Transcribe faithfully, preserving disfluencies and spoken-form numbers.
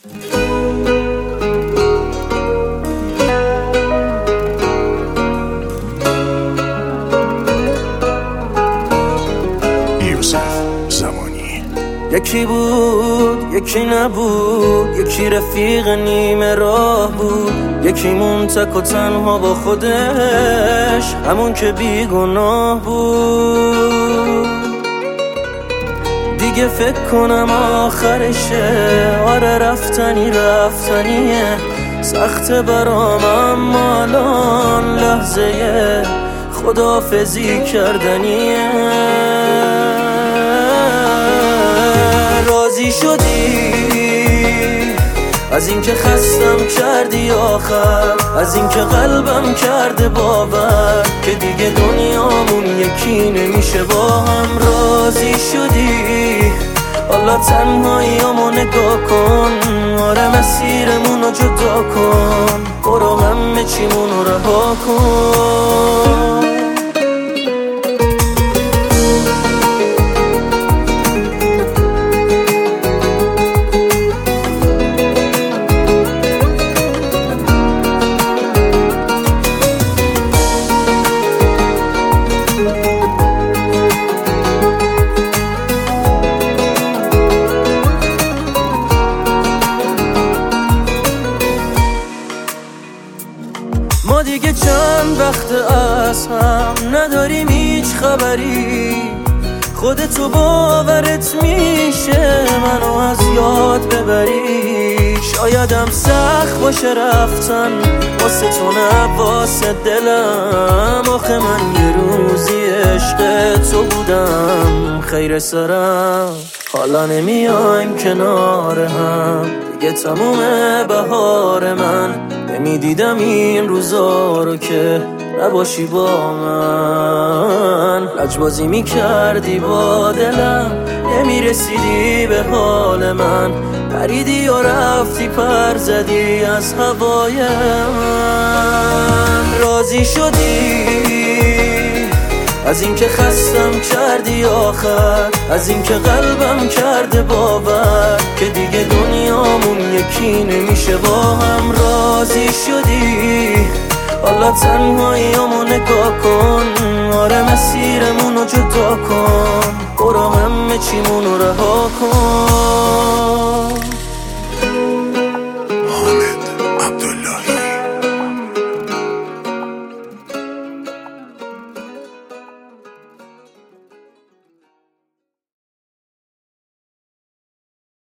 یکی بود یکی نبود، یکی رفیق نیمه راه بود، یکی مون تک و تنها با خودش، همون که بیگناه بود. دیگه فکر کنم آخرشه، آره رفتنی رفتنیه، سخته برام اما الان لحظه خداحافظی کردنیه. راضی شدی از اینکه خستم کردی آخر، از اینکه قلبم کرده باور که دیگه دنیامون یکی نمیشه با هم. راضی شدی حالا تنهاییامو نگاه کن، آره مسیرمونو جدا کن، برو همه چیمونو رها کن. ما دیگه چند وقت از هم نداریم هیچ خبری، خودتو باورت میشه منو از یاد ببری. شایدم سخت باشه رفتن واسه تو نه واسه دلم، آخه من یه روزی عشق تو بودم خیر سرم. حالا نمیایم کنار هم دیگه، تموم بهار من، نمیدیدم این روزا رو که نباشی با من. لجبازی میکردی با دلم، نمیرسیدی به حال من، پریدی و رفتی پر زدی از هوای من. راضی شدی از اینکه خستم کردی آخر، از اینکه قلبم کرده باور که دیگه دنیامون یکی نمیشه با هم. راضی شدی حالا تنهاییامو نگاه کن، آره مسیرمونو جدا کن، برو همه چیمونو رها کن.